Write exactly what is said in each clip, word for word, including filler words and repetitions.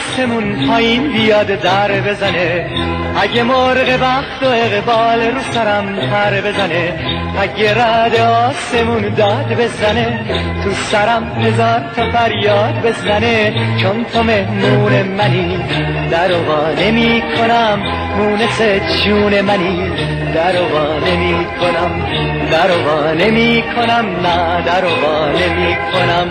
آسمون پایین بیاد در بزنه، اگه مرغ بخت و اقبال رو سرم پر بزنه، اگه رد آسمون داد بزنه، تو سرم هزار تا فریاد بزنه، چون تو مهمون منی در و وا نمی کنم، مونس جون منی در و وا نمی کنم، در و وا نمی کنم، نه در و وا نمی کنم.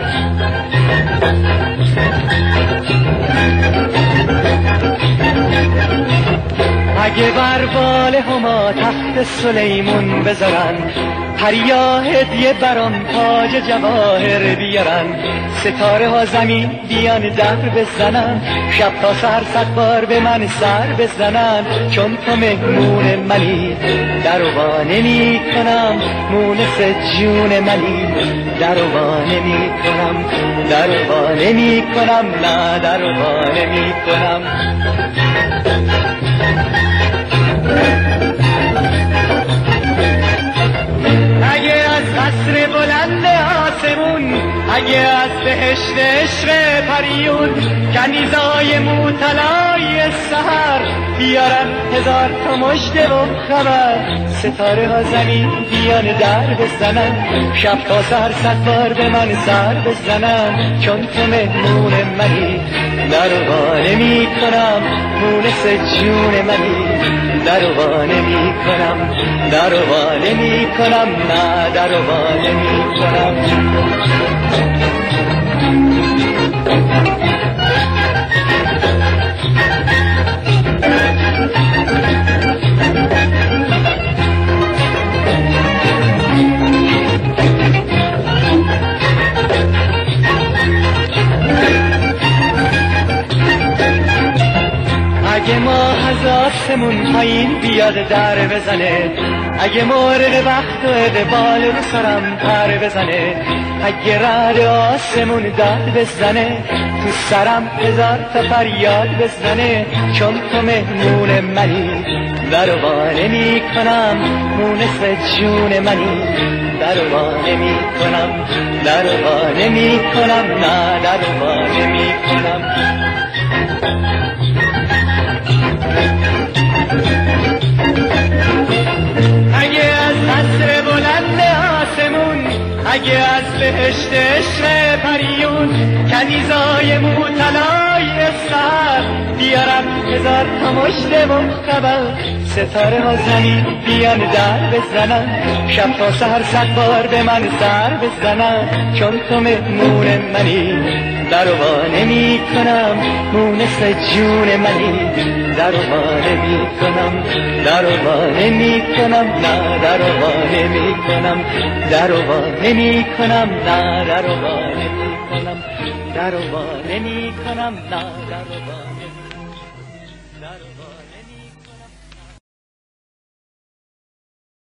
اگه بر بال هما تخت سلیمون بذارن، پریا هدیه برام تاج جواهر بیارن، ستاره ها زمین بیان در بزنن، شب تا سر صد بار به من سر بزنن، چون تو مهمون منی در و وا نمی کنم، مونس جون منی در و وا نمی کنم، در و وا نمی کنم، نه در و وا نمی کنم. اگه از قصر بلند آسمون، اگه از بهشت عشق پریون، کنیزای موطلای سحر بیارن هزار تا مژده و خبر، ستاره ها زمین بیان در بزنن، شب تا سر صد بار به من سر بزنن، چون تو مهمون منی در و وا نمی کنم، مونس جون منی در و وا نمی کنم، در و وا نمی کنم، نه در و وا نمی کنم. اگه ما از آسمون پایین بیاد در بزنه، اگه مرغ بخت و اقبال رو سرم پر بزنه، اگه رد آسمون داد بزنه، تو سرم هزار تا فریاد بزنه، چون تو مهمون منی در و وا نمی کنم، مونس جون منی در و وا نمی کنم، در و وا نمی کنم، نه در و وا نمی کنم. اگه از قصر بلند آسمون، اگه از بهشت عشق پریون، کنیزای موطلای سحر بیارم هزار تا مژده و خبر، ستاره ها زمین بیان در بزنن، شب تا سحر صد بار به من سر بزنن، چون تو مهمون منی در و وا نمی کنم، مونس جون منی در و وا نمی کنم، در و وا نمی کنم، نه در و وا نمی کنم، در و وا نمی کنم، نه در و وا نمی کنم، در و وا نمی کنم، نه در و وا